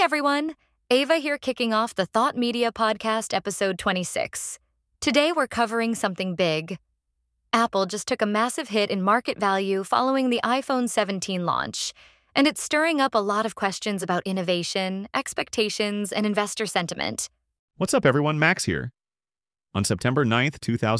everyone, Ava here kicking off the Thought Media Podcast episode 26. Today we're covering something big. Apple just took a massive hit in market value following the iPhone 17 launch, and it's stirring up a lot of questions about innovation, expectations, and investor sentiment. What's up everyone, Max here. On September 9th,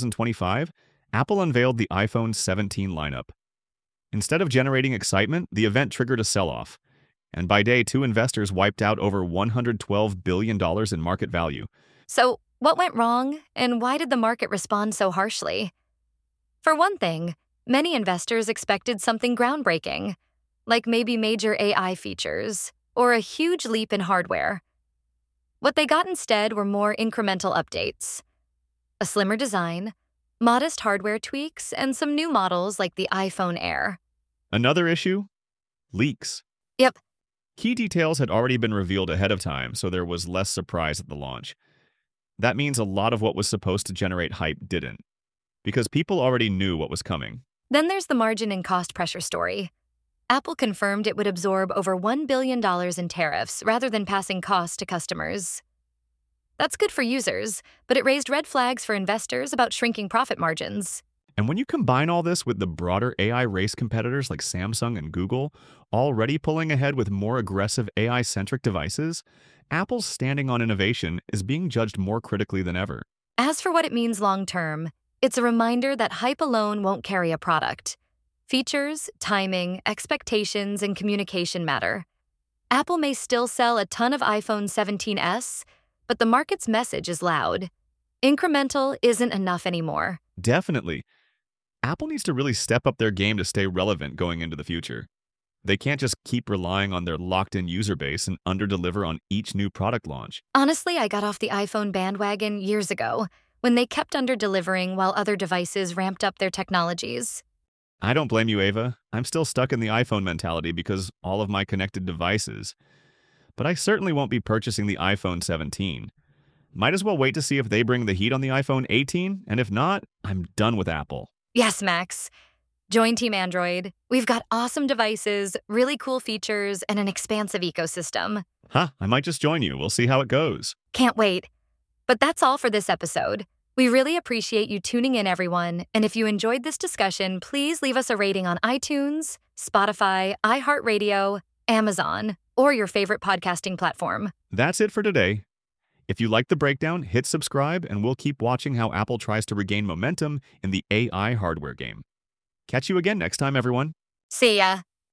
2025, Apple unveiled the iPhone 17 lineup. Instead of generating excitement, the event triggered a sell-off. And by day two, investors wiped out over $112 billion in market value. So, what went wrong, and why did the market respond so harshly? For one thing, many investors expected something groundbreaking, like maybe major AI features, or a huge leap in hardware. What they got instead were more incremental updates. A slimmer design, modest hardware tweaks, and some new models like the iPhone Air. Another issue? Leaks. Yep. Key details had already been revealed ahead of time, so there was less surprise at the launch. That means a lot of what was supposed to generate hype didn't, because people already knew what was coming. Then there's the margin and cost pressure story. Apple confirmed it would absorb over $1 billion in tariffs rather than passing costs to customers. That's good for users, but it raised red flags for investors about shrinking profit margins. And when you combine all this with the broader AI race competitors like Samsung and Google, already pulling ahead with more aggressive AI-centric devices, Apple's standing on innovation is being judged more critically than ever. As for what it means long-term, it's a reminder that hype alone won't carry a product. Features, timing, expectations, and communication matter. Apple may still sell a ton of iPhone 17s, but the market's message is loud. Incremental isn't enough anymore. Definitely. Apple needs to really step up their game to stay relevant going into the future. They can't just keep relying on their locked-in user base and underdeliver on each new product launch. Honestly, I got off the iPhone bandwagon years ago, when they kept underdelivering while other devices ramped up their technologies. I don't blame you, Ava. I'm still stuck in the iPhone mentality because all of my connected devices. But I certainly won't be purchasing the iPhone 17. Might as well wait to see if they bring the heat on the iPhone 18, and if not, I'm done with Apple. Yes, Max. Join Team Android. We've got awesome devices, really cool features, and an expansive ecosystem. I might just join you. We'll see how it goes. Can't wait. But that's all for this episode. We really appreciate you tuning in, everyone. And if you enjoyed this discussion, please leave us a rating on iTunes, Spotify, iHeartRadio, Amazon, or your favorite podcasting platform. That's it for today. If you like the breakdown, hit subscribe, and we'll keep watching how Apple tries to regain momentum in the AI hardware game. Catch you again next time, everyone. See ya.